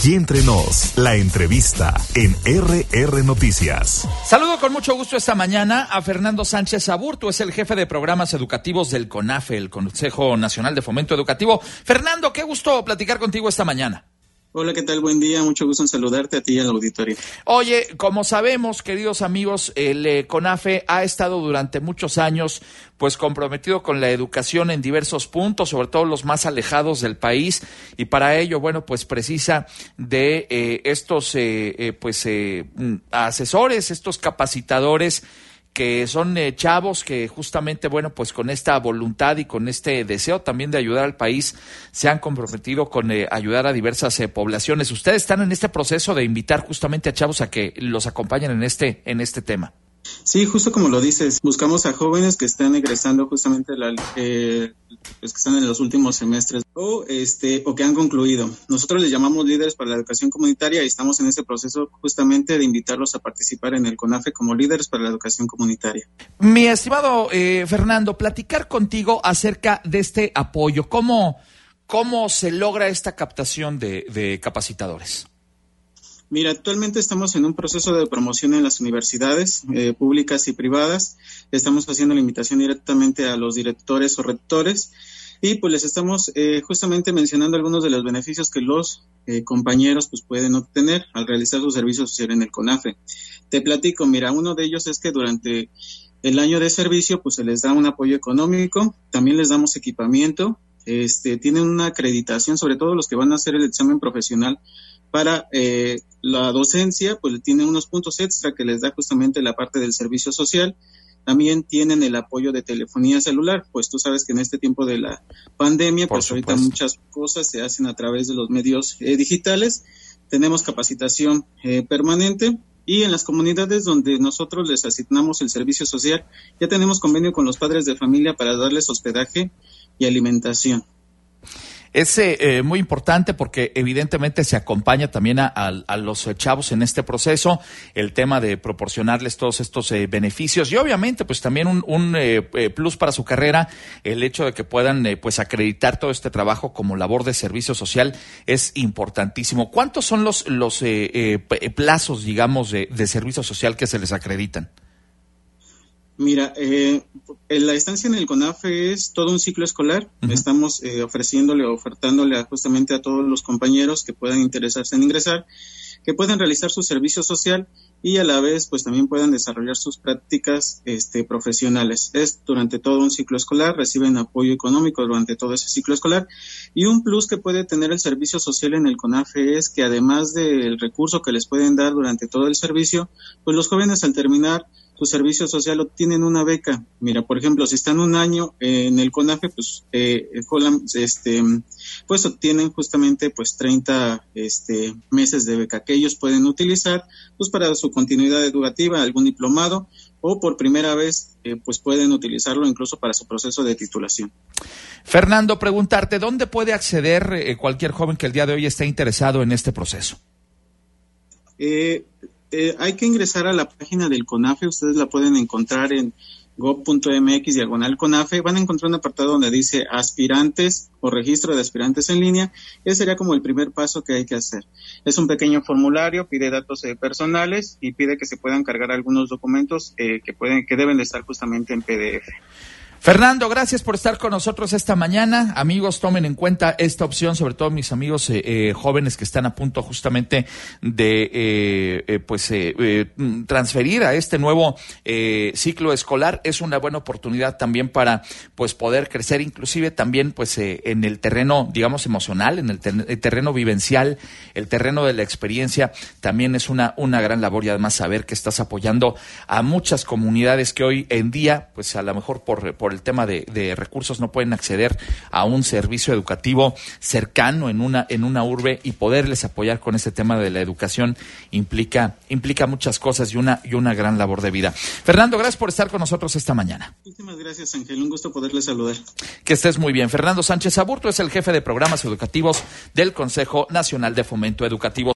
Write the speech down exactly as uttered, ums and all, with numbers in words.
Aquí entre nos, la entrevista en R R Noticias. Saludo con mucho gusto esta mañana a Fernando Sánchez Aburto, es el jefe de programas educativos del CONAFE, el Consejo Nacional de Fomento Educativo. Fernando, qué gusto platicar contigo esta mañana. Hola, ¿qué tal? Buen día, mucho gusto en saludarte a ti y al auditorio. Oye, como sabemos, queridos amigos, el eh, CONAFE ha estado durante muchos años pues comprometido con la educación en diversos puntos, sobre todo los más alejados del país, y para ello, bueno, pues precisa de eh, estos eh, eh, pues eh, asesores, estos capacitadores, que son eh, chavos que justamente, bueno, pues con esta voluntad y con este deseo también de ayudar al país, se han comprometido con eh, ayudar a diversas eh, poblaciones. Ustedes están en este proceso de invitar justamente a chavos a que los acompañen en este, en este tema. Sí, justo como lo dices, buscamos a jóvenes que están egresando justamente la, eh, pues que están en los últimos semestres o este o que han concluido. Nosotros les llamamos líderes para la educación comunitaria y estamos en ese proceso justamente de invitarlos a participar en el CONAFE como líderes para la educación comunitaria. Mi estimado eh, Fernando, platicar contigo acerca de este apoyo. ¿Cómo, cómo se logra esta captación de, de capacitadores? Mira, actualmente estamos en un proceso de promoción en las universidades eh, públicas y privadas. Estamos haciendo la invitación directamente a los directores o rectores y pues les estamos eh, justamente mencionando algunos de los beneficios que los eh, compañeros pues pueden obtener al realizar su servicio social en el CONAFE. Te platico, mira, uno de ellos es que durante el año de servicio pues se les da un apoyo económico, también les damos equipamiento, este, tienen una acreditación, sobre todo los que van a hacer el examen profesional para eh, la docencia, pues tienen unos puntos extra que les da justamente la parte del servicio social. También tienen el apoyo de telefonía celular, pues tú sabes que en este tiempo de la pandemia, Por pues supuesto, ahorita muchas cosas se hacen a través de los medios eh, digitales. Tenemos capacitación eh, permanente y en las comunidades donde nosotros les asignamos el servicio social, ya tenemos convenio con los padres de familia para darles hospedaje y alimentación. Es eh, muy importante porque evidentemente se acompaña también a, a, a los chavos en este proceso, el tema de proporcionarles todos estos eh, beneficios y obviamente pues también un, un eh, plus para su carrera, el hecho de que puedan eh, pues acreditar todo este trabajo como labor de servicio social es importantísimo. ¿Cuántos son los, los eh, eh, plazos, digamos, de, de servicio social que se les acreditan? Mira, eh, la estancia en el CONAFE es todo un ciclo escolar. Uh-huh. Estamos eh, ofreciéndole, ofertándole a, justamente a todos los compañeros que puedan interesarse en ingresar, que puedan realizar su servicio social y a la vez pues también puedan desarrollar sus prácticas este, profesionales. Es durante todo un ciclo escolar, reciben apoyo económico durante todo ese ciclo escolar y un plus que puede tener el servicio social en el CONAFE es que además del recurso que les pueden dar durante todo el servicio, pues los jóvenes al terminar su servicio social obtienen una beca. Mira, por ejemplo, si están un año eh, en el CONAFE, pues eh, este, pues obtienen justamente pues treinta este, meses de beca que ellos pueden utilizar pues para su continuidad educativa, algún diplomado o por primera vez eh, pues pueden utilizarlo incluso para su proceso de titulación. Fernando, preguntarte, ¿dónde puede acceder eh, cualquier joven que el día de hoy esté interesado en este proceso? Eh, Eh, hay que ingresar a la página del CONAFE, ustedes la pueden encontrar en gob punto mx diagonal CONAFE, van a encontrar un apartado donde dice aspirantes o registro de aspirantes en línea, ese sería como el primer paso que hay que hacer. Es un pequeño formulario, pide datos eh, personales y pide que se puedan cargar algunos documentos eh, que pueden, que deben de estar justamente en P D F. Fernando, gracias por estar con nosotros esta mañana. Amigos, tomen en cuenta esta opción, sobre todo mis amigos eh, eh, jóvenes que están a punto justamente de eh, eh, pues eh, eh, transferir a este nuevo eh, ciclo escolar. Es una buena oportunidad también para pues poder crecer, inclusive también pues eh, en el terreno, digamos, emocional, en el, ter- el terreno vivencial, el terreno de la experiencia. También es una, una gran labor y además saber que estás apoyando a muchas comunidades que hoy en día, pues a lo mejor por, por el tema de, de recursos no pueden acceder a un servicio educativo cercano en una en una urbe, y poderles apoyar con este tema de la educación implica implica muchas cosas y una y una gran labor de vida. Fernando, gracias por estar con nosotros esta mañana. Muchísimas gracias, Ángel, un gusto poderles saludar. Que estés muy bien. Fernando Sánchez Aburto es el jefe de programas educativos del Consejo Nacional de Fomento Educativo.